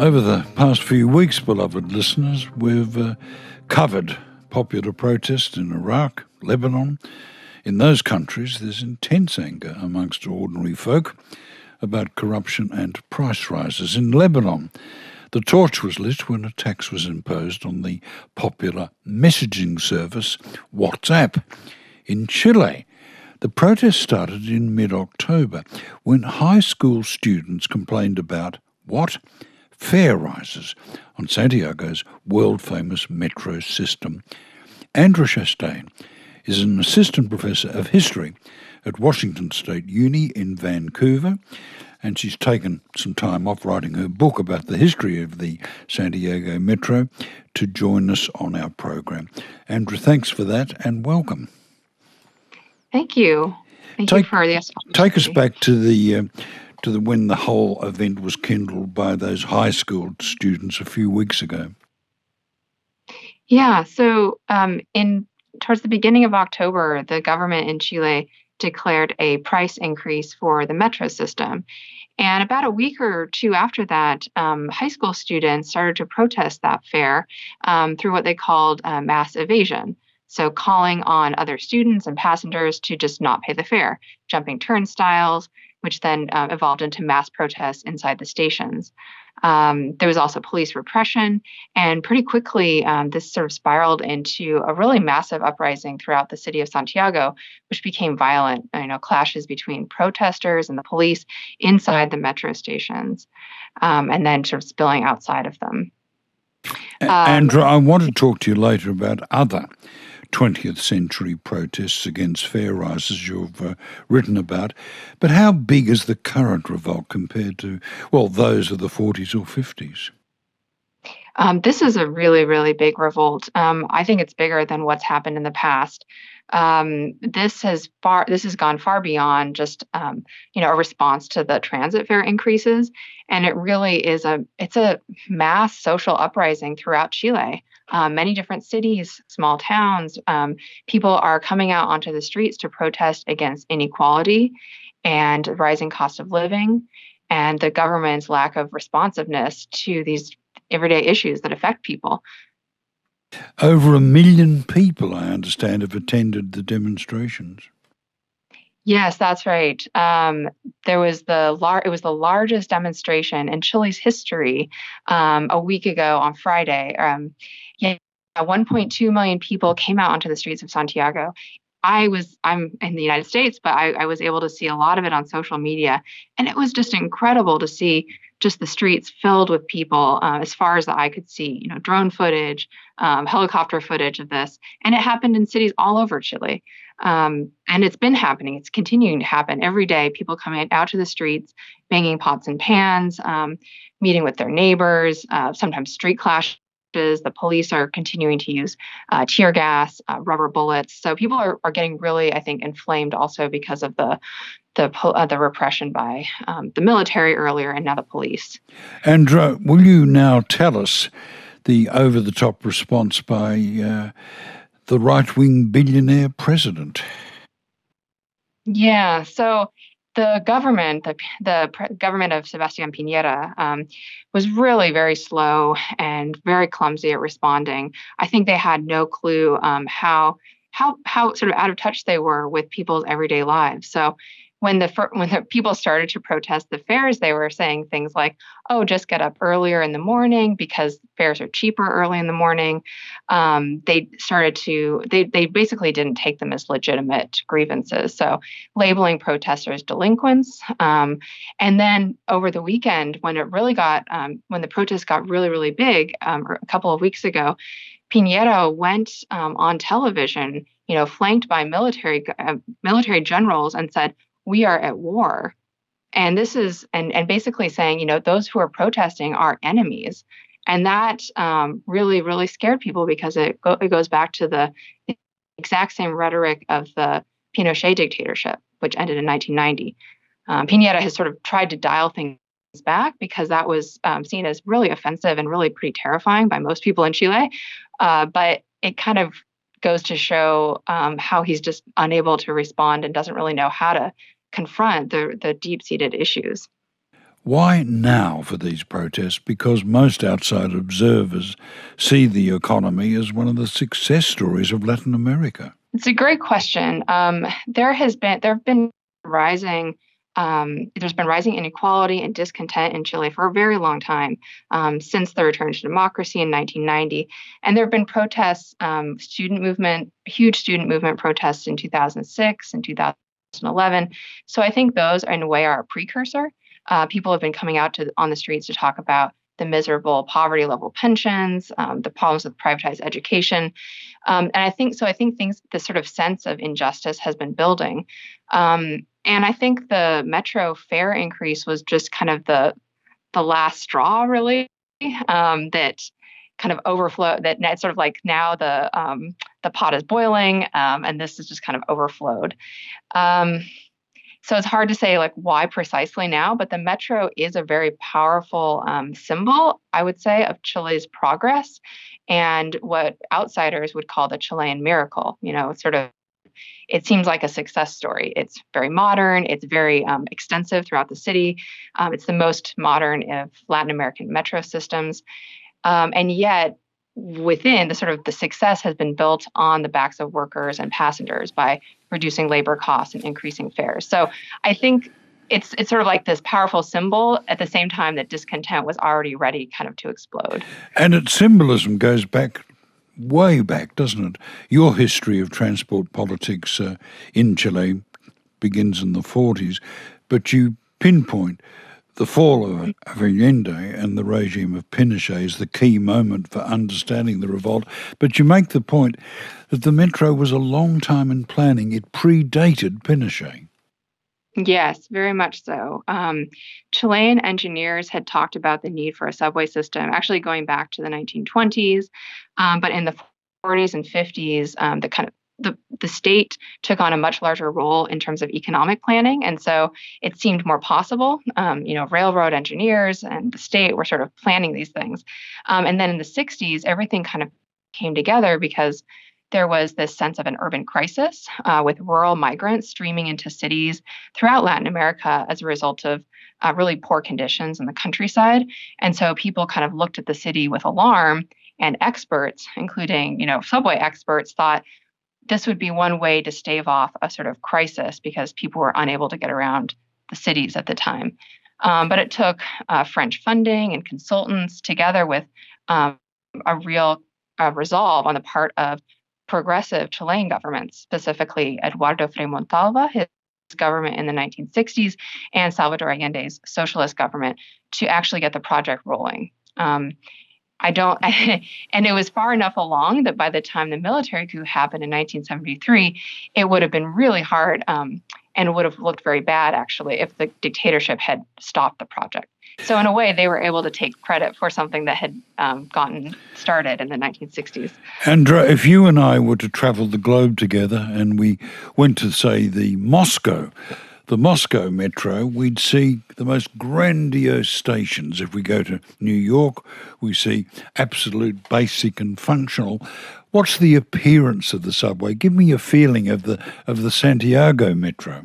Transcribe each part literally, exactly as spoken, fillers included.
Over the past few weeks, beloved listeners, we've uh, covered popular protests in Iraq, Lebanon. In those countries, there's intense anger amongst ordinary folk about corruption and price rises. In Lebanon, the torch was lit when a tax was imposed on the popular messaging service WhatsApp. In Chile, the protest started in mid-October when high school students complained about what? Fare rises on Santiago's world-famous metro system. Andra Chastain is an assistant professor of history at Washington State Uni in Vancouver, and she's taken some time off writing her book about the history of the Santiago Metro to join us on our program. Andra, thanks for that and welcome. Thank you. Thank take, you for the opportunity. Take us back to the uh, to the when the whole event was kindled by those high school students a few weeks ago. Yeah, so um, in towards the beginning of October, the government in Chile declared a price increase for the metro system. And about a week or two after that, um, high school students started to protest that fare um, through what they called uh, mass evasion. So calling on other students and passengers to just not pay the fare, jumping turnstiles, which then uh, evolved into mass protests inside the stations. Um, there was also police repression, and pretty quickly, um, this sort of spiraled into a really massive uprising throughout the city of Santiago, which became violent. You know, clashes between protesters and the police inside the metro stations, um, and then sort of spilling outside of them. Um, Andra, I want to talk to you later about other twentieth century protests against fare rises you've uh, written about. But how big is the current revolt compared to, well, those of the forties or fifties? Um, this is a really, really big revolt. Um, I think it's bigger than what's happened in the past. Um, this has far, this has gone far beyond just, um, you know, a response to the transit fare increases, and it really is a, it's a mass social uprising throughout Chile. Um, many different cities, small towns, um, people are coming out onto the streets to protest against inequality and rising cost of living, and the government's lack of responsiveness to these everyday issues that affect people. Over a million people, I understand, have attended the demonstrations. Yes, that's right. Um, there was the lar- it was the largest demonstration in Chile's history um, a week ago on Friday. Um, yeah, one point two million people came out onto the streets of Santiago. I was I'm in the United States, but I, I was able to see a lot of it on social media, and it was just incredible to see just the streets filled with people uh, as far as the eye could see. You know, drone footage, um, helicopter footage of this, and it happened in cities all over Chile. Um, and it's been happening. It's continuing to happen every day. People coming out to the streets, banging pots and pans, um, meeting with their neighbors, uh, sometimes street clashes. The police are continuing to use uh, tear gas, uh, rubber bullets. So people are, are getting really, I think, inflamed also because of the the uh, the repression by um, the military earlier and now the police. Andra, will you now tell us the over-the-top response by uh, the right-wing billionaire president? Yeah, so the government, the, the pre- government of Sebastián Piñera, um, was really very slow and very clumsy at responding. I think they had no clue um, how how how sort of out of touch they were with people's everyday lives. So when the fir- when the people started to protest the fares, they were saying things like, "Oh, just get up earlier in the morning because fares are cheaper early in the morning." Um, they started to they they basically didn't take them as legitimate grievances. So labeling protesters delinquents, um, and then over the weekend, when it really got um, when the protests got really really big, um, a couple of weeks ago, Piñera went um, on television, you know, flanked by military uh, military generals, and said, "We are at war." And this is, and, and basically saying, you know, those who are protesting are enemies. And that um, really, really scared people because it, go, it goes back to the exact same rhetoric of the Pinochet dictatorship, which ended in nineteen ninety. Um, Piñera has sort of tried to dial things back because that was um, seen as really offensive and really pretty terrifying by most people in Chile. Uh, but it kind of goes to show um, how he's just unable to respond and doesn't really know how to confront the, the deep-seated issues. Why now for these protests? Because most outside observers see the economy as one of the success stories of Latin America. It's a great question. Um, there has been there have been rising um, there's been rising inequality and discontent in Chile for a very long time, um, since the return to democracy in nineteen ninety. And there have been protests, um, student movement, huge student movement protests in two thousand six and two thousand eleven. So I think those, in a way, are a precursor. Uh, people have been coming out to on the streets to talk about the miserable poverty level pensions, um, the problems with privatized education. Um, and I think so. I think things, the sort of sense of injustice has been building. Um, and I think the metro fare increase was just kind of the the last straw, really, um, that kind of overflow. That net sort of like now the um, the pot is boiling, um, and this is just kind of overflowed. Um, So it's hard to say like why precisely now, but the metro is a very powerful um, symbol, I would say, of Chile's progress and what outsiders would call the Chilean miracle. You know, it's sort of it seems like a success story. It's very modern. It's very um, extensive throughout the city. Um, it's the most modern of Latin American metro systems, um, and yet within the sort of the success has been built on the backs of workers and passengers by reducing labor costs and increasing fares. So I think it's it's sort of like this powerful symbol at the same time that discontent was already ready kind of to explode. And its symbolism goes back, way back, doesn't it? Your history of transport politics uh, in Chile begins in the forties, but you pinpoint the fall of, of Allende and the regime of Pinochet is the key moment for understanding the revolt. But you make the point that the metro was a long time in planning. It predated Pinochet. Yes, very much so. Um, Chilean engineers had talked about the need for a subway system, actually going back to the nineteen twenties. Um, but in the forties and fifties, um, the kind of the, the state took on a much larger role in terms of economic planning. And so it seemed more possible. Um, you know, railroad engineers and the state were sort of planning these things. Um, and then in the sixties, everything kind of came together because there was this sense of an urban crisis uh, with rural migrants streaming into cities throughout Latin America as a result of uh, really poor conditions in the countryside. And so people kind of looked at the city with alarm, and experts, including, you know, subway experts, thought this would be one way to stave off a sort of crisis because people were unable to get around the cities at the time. Um, but it took uh, French funding and consultants together with um, a real uh, resolve on the part of progressive Chilean governments, specifically Eduardo Frei Montalva, his government in the nineteen sixties, and Salvador Allende's socialist government to actually get the project rolling. Um, I don't, and it was far enough along that by the time the military coup happened in nineteen seventy-three, it would have been really hard um, and would have looked very bad, actually, if the dictatorship had stopped the project. So in a way, they were able to take credit for something that had um, gotten started in the nineteen sixties. Andra, if you and I were to travel the globe together and we went to, say, the Moscow, the Moscow metro, we'd see the most grandiose stations. If we go to New York, we see absolute basic and functional. What's the appearance of the subway? Give me a feeling of the of the Santiago metro.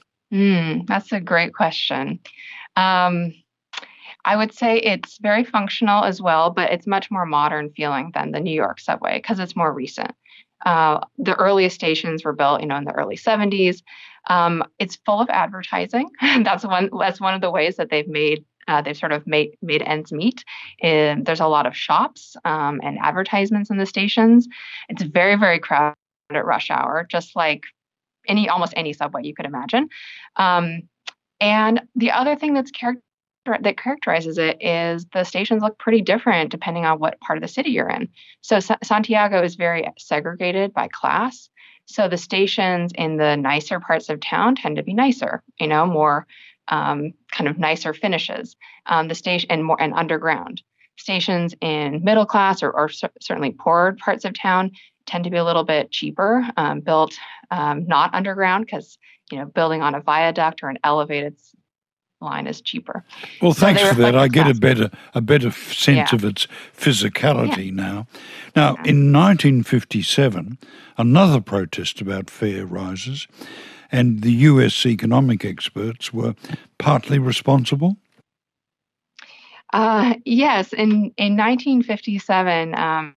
Mm, that's a great question. Um, I would say it's very functional as well, but it's much more modern feeling than the New York subway because it's more recent. Uh, the earliest stations were built, you know, in the early seventies. Um, it's full of advertising. that's one. That's one of the ways that they've made uh, they've sort of made made ends meet. And there's a lot of shops um, and advertisements in the stations. It's very very crowded at rush hour, just like any almost any subway you could imagine. Um, and the other thing that's characteristic that characterizes it is the stations look pretty different depending on what part of the city you're in. So Sa- Santiago is very segregated by class. So the stations in the nicer parts of town tend to be nicer, you know, more um, kind of nicer finishes. Um, the station and more and underground stations in middle class or, or c- certainly poorer parts of town tend to be a little bit cheaper, um, built um, not underground because you know building on a viaduct or an elevated line is cheaper. Well, So thanks they for that. reflect the I get a class. better a better sense Yeah. of its physicality now. Now, Yeah. in nineteen fifty-seven, another protest about fare rises, and the U S economic experts were partly responsible. Uh, yes, in in nineteen fifty-seven. Um,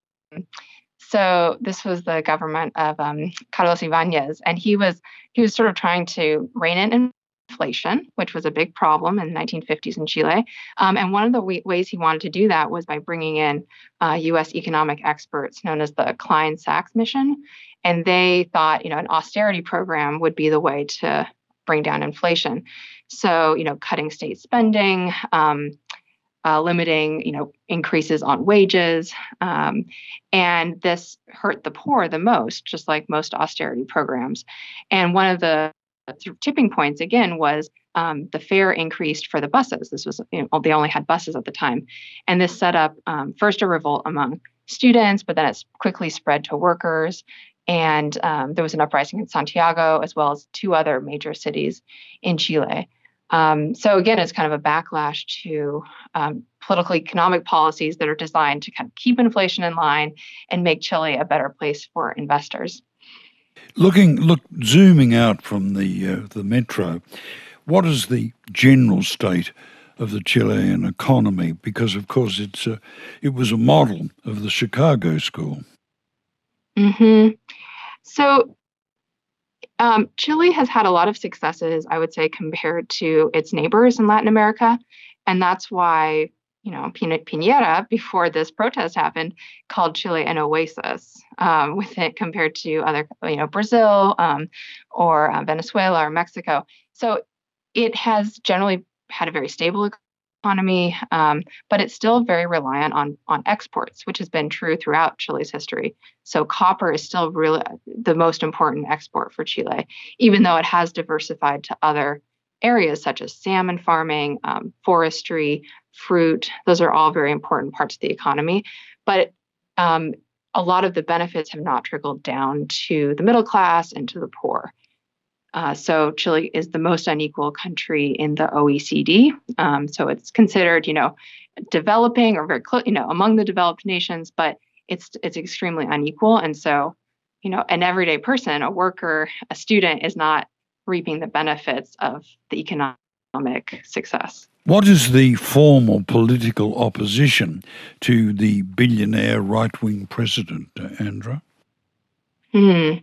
so this was the government of um, Carlos Ibáñez, and he was he was sort of trying to rein in inflation, which was a big problem in the nineteen fifties in Chile. Um, and one of the w- ways he wanted to do that was by bringing in uh, U S economic experts known as the Klein-Sachs Mission, and they thought, you know, an austerity program would be the way to bring down inflation. So, you know, cutting state spending. Um, uh, limiting, you know, increases on wages, um, and this hurt the poor the most, just like most austerity programs. And one of the sort of tipping points again was um, the fare increased for the buses. This was, you know, they only had buses at the time, and this set up um, first a revolt among students, but then it's quickly spread to workers. And um, there was an uprising in Santiago as well as two other major cities in Chile. Um, so again, it's kind of a backlash to um, political economic policies that are designed to kind of keep inflation in line and make Chile a better place for investors. Looking, look, zooming out from the uh, the metro, what is the general state of the Chilean economy? Because of course it's a, it was a model of the Chicago School. Mm-hmm. So Um, Chile has had a lot of successes, I would say, compared to its neighbors in Latin America. And that's why, you know, Piñera, before this protest happened, called Chile an oasis um, with it compared to other, you know, Brazil um, or uh, Venezuela or Mexico. So it has generally had a very stable economy, um, but it's still very reliant on on exports, which has been true throughout Chile's history. So copper is still really the most important export for Chile, even though it has diversified to other areas such as salmon farming, um, forestry, fruit. Those are all very important parts of the economy. But um, a lot of the benefits have not trickled down to the middle class and to the poor. Uh, so Chile is the most unequal country in the O E C D. Um, so it's considered, you know, developing or very close, you know, among the developed nations, but it's it's extremely unequal. And so, you know, an everyday person, a worker, a student is not reaping the benefits of the economic success. What is the formal political opposition to the billionaire right-wing president, uh, Andra? Hmm.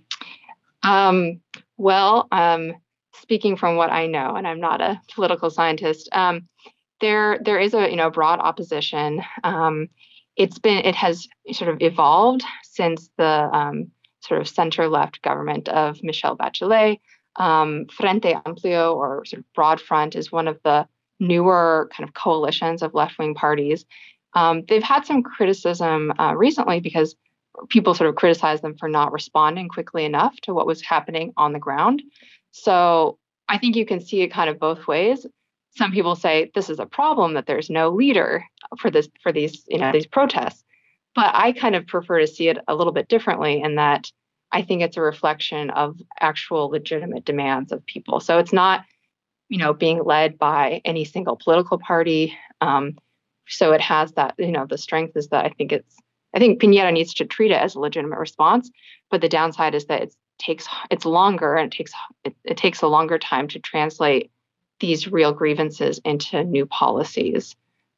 Um, well, um, speaking from what I know, and I'm not a political scientist, um, there there is a you know broad opposition. Um, it's been it has sort of evolved since the um, sort of center left government of Michelle Bachelet. Um, Frente Amplio, or sort of Broad Front, is one of the newer kind of coalitions of left wing parties. Um, they've had some criticism uh, recently because people sort of criticized them for not responding quickly enough to what was happening on the ground. So I think you can see it kind of both ways. Some people say this is a problem that there's no leader for this for these you know these protests, but I kind of prefer to see it a little bit differently in that I think it's a reflection of actual legitimate demands of people. So it's not you know being led by any single political party. Um, so it has that you know the strength is that I think it's I think Piñera needs to treat it as a legitimate response, but the downside is that it takes it's longer and it takes it, it takes a longer time to translate these real grievances into new policies.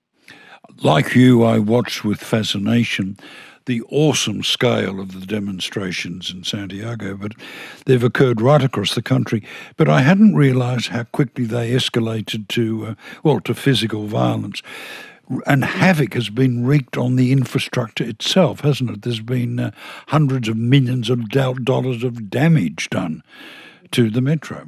Like you, I watched with fascination the awesome scale of the demonstrations in Santiago, but they've occurred right across the country. But I hadn't realised how quickly they escalated to, uh, well, to physical violence. And havoc has been wreaked on the infrastructure itself, hasn't it? There's been uh, hundreds of millions of dollars of damage done to the metro.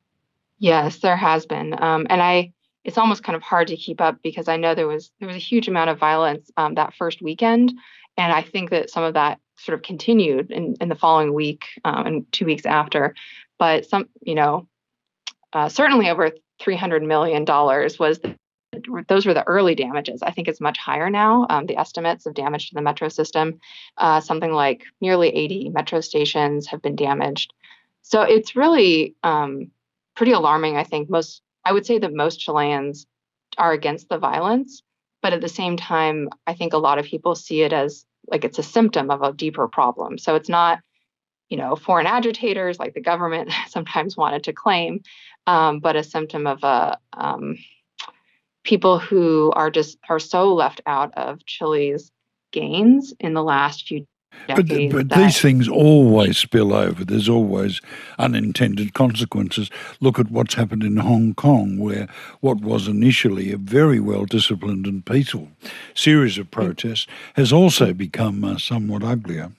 Yes, there has been, um, and I. It's almost kind of hard to keep up because I know there was there was a huge amount of violence um, that first weekend, and I think that some of that sort of continued in, in the following week um, and two weeks after. But some, you know, uh, certainly over three hundred million dollars was the those were the early damages. I think it's much higher now. Um, the estimates of damage to the metro system, uh, something like nearly eighty metro stations have been damaged. So it's really um, pretty alarming. I think most, I would say that most Chileans are against the violence, but at the same time, I think a lot of people see it as like it's a symptom of a deeper problem. So it's not, you know, foreign agitators like the government sometimes wanted to claim, um, but a symptom of a um, people who are just are so left out of Chile's gains in the last few decades. But, but that, these things always spill over. There's always unintended consequences. Look at what's happened in Hong Kong, where what was initially a very well-disciplined and peaceful series of protests has also become uh, somewhat uglier.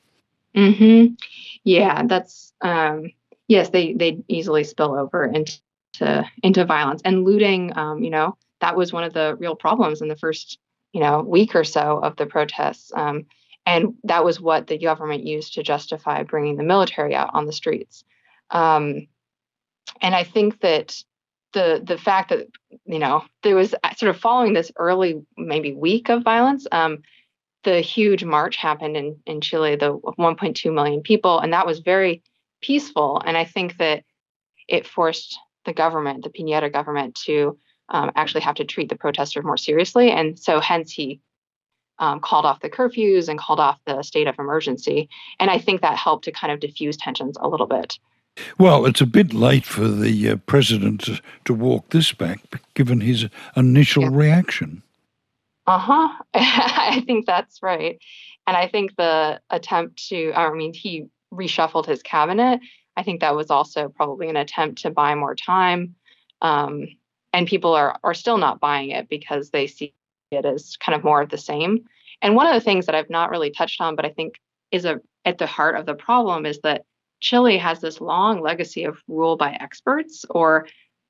Mm-hmm. Yeah, that's um, yes. They they easily spill over into into violence and looting. Um, you know, that was one of the real problems in the first you know week or so of the protests. Um, And that was what the government used to justify bringing the military out on the streets. Um, and I think that the the fact that, you know, there was sort of following this early maybe week of violence, um, the huge march happened in, in Chile, the one point two million people, and that was very peaceful. And I think that it forced the government, the Piñera government, to um, actually have to treat the protesters more seriously. And so hence he Um, called off the curfews and called off the state of emergency. And I think that helped to kind of diffuse tensions a little bit. Well, it's a bit late for the uh, president to, to walk this back, given his initial Yeah. reaction. Uh-huh. I think that's right. And I think the attempt to, I mean, he reshuffled his cabinet. I think that was also probably an attempt to buy more time. Um, and people are, are still not buying it because they see it as kind of more of the same. And one of the things that I've not really touched on, but I think is a, at the heart of the problem, is that Chile has this long legacy of rule by experts, or,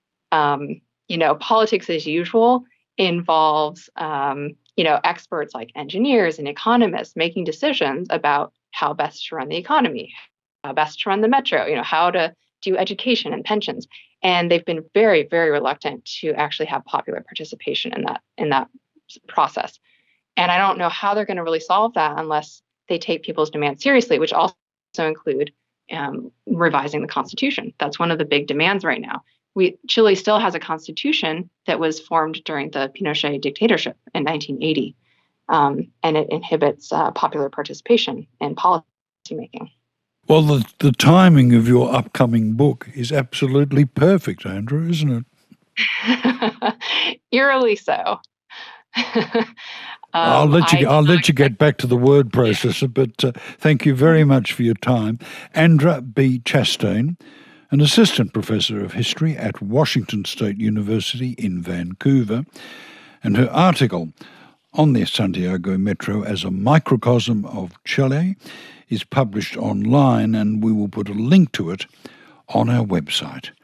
um, you know, politics as usual involves, um, you know, experts like engineers and economists making decisions about how best to run the economy, how best to run the metro, you know, how to do education and pensions. And they've been very, very reluctant to actually have popular participation in that, in that process. And I don't know how they're going to really solve that unless they take people's demands seriously, which also include um, revising the Constitution. That's one of the big demands right now. We Chile still has a constitution that was formed during the Pinochet dictatorship in nineteen eighty, um, and it inhibits uh, popular participation in policy making. Well, the, the timing of your upcoming book is absolutely perfect, Andrew, isn't it? Eerily so. um, I'll let you. I I'll let you get back to the word processor. But uh, thank you very much for your time, Andra B. Chastain, an assistant professor of history at Washington State University in Vancouver, and her article on the Santiago Metro as a microcosm of Chile is published online, and we will put a link to it on our website.